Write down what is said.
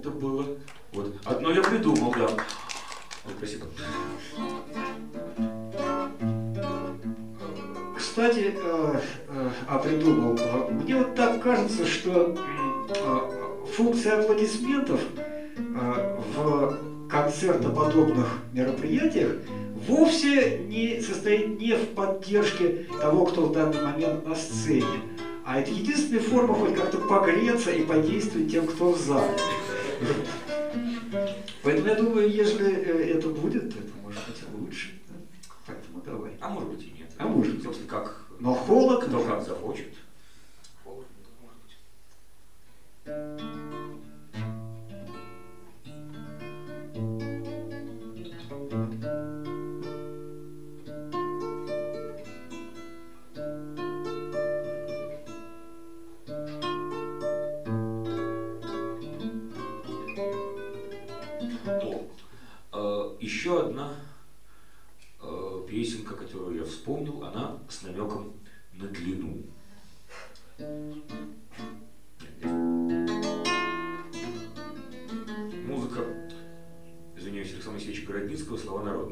это было. Вот. Одно я придумал, да. Вот, спасибо. Кстати, придумал. Мне вот так кажется, что функция аплодисментов в концертоподобных мероприятиях вовсе не состоит не в поддержке того, кто в данный момент на сцене, а это единственная форма хоть как-то погреться и подействовать тем, кто в зале. Поэтому я думаю, если это будет, то это может быть лучше. Да? Поэтому давай. А может быть и нет. А может быть. Собственно, как... Но холод... Кто как захочет. Холод, может быть. Еще одна песенка, которую я вспомнил, она с намеком на длину. Музыка, извиняюсь, Александра Алексеевича Городницкого, слова народные.